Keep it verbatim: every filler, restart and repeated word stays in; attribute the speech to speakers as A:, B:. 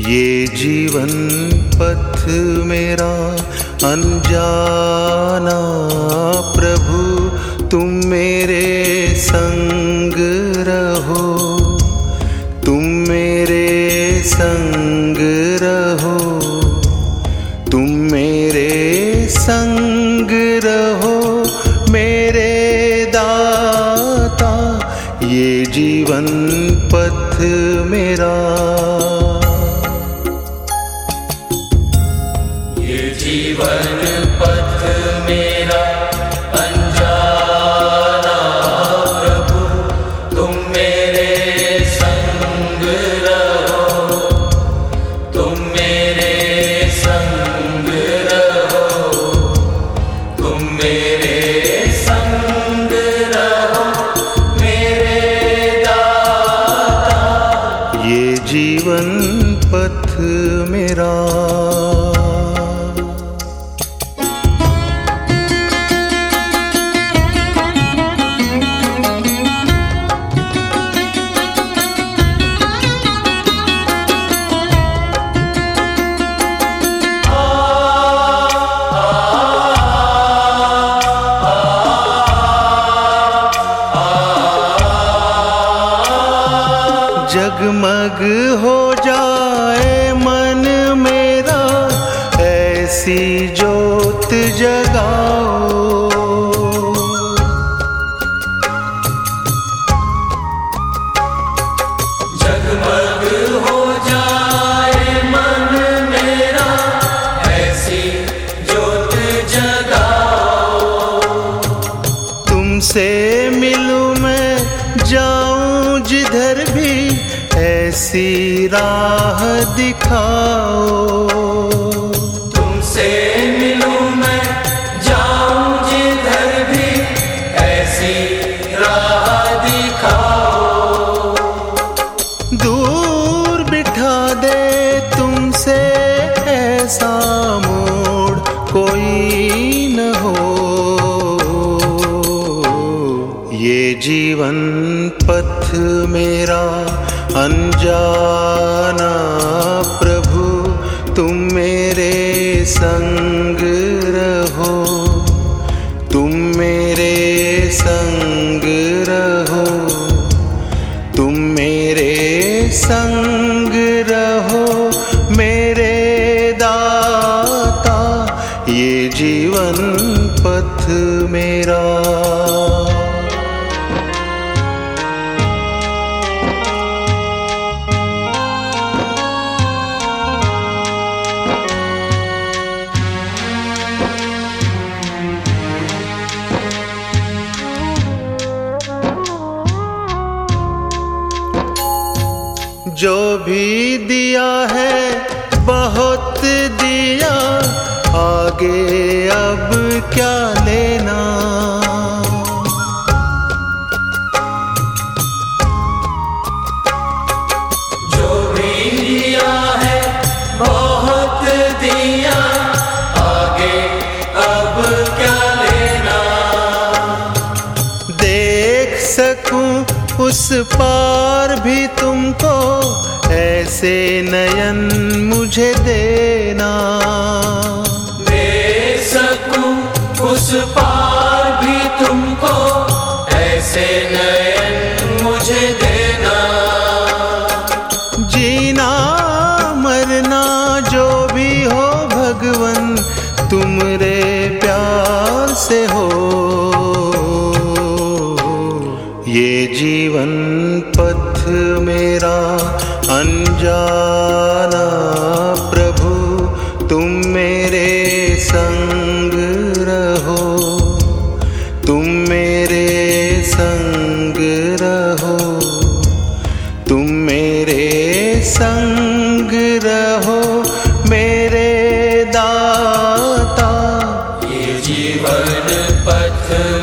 A: ये जीवन पथ मेरा अनजाना प्रभु, तुम मेरे संग रहो, तुम मेरे संग रहो, तुम मेरे संग रहो मेरे दाता, ये जीवन पथ मेरा।
B: ये जीवन पथ मेरा अनजाना प्रभु, तुम मेरे संग रहो, तुम मेरे संग रहो, तुम मेरे संग रहो मेरे दाता,
A: ये जीवन पथ मेरा। जगमग हो जाए मन मेरा, ऐसी ज्योत जगाओ,
B: जगमग हो जाए मन मेरा, ऐसी ज्योत जगाओ,
A: तुमसे मिलूं मैं जाऊं जिधर भी, ऐसी राह दिखाओ,
B: तुमसे मिलूं मैं जाऊं जिधर भी, ऐसी राह दिखाओ,
A: दूर बिठा दे तुमसे ऐसा मोड़ कोई न हो, ये जीवन पथ मेरा अनजाना प्रभु, तुम मेरे संग रहो, तुम मेरे संग रहो, तुम मेरे संग रहो मेरे दाता, ये जीवन पथ मेरा। जो भी दिया है बहुत दिया, आगे अब क्या लेना,
B: जो भी दिया है बहुत दिया, आगे अब क्या लेना,
A: देख सकूं उस पार भी तुमको, ऐसे नयन मुझे देना,
B: देख सकूं उस पार भी तुमको, ऐसे नयन मुझे देना,
A: जीना मरना जो भी हो भगवन, तुमरे प्यार से हो, ये जीवन पथ मेरा अनजाना प्रभु, तुम मेरे संग रहो, तुम मेरे संग रहो, तुम मेरे संग रहो मेरे दाता,
B: ये जीवन पथ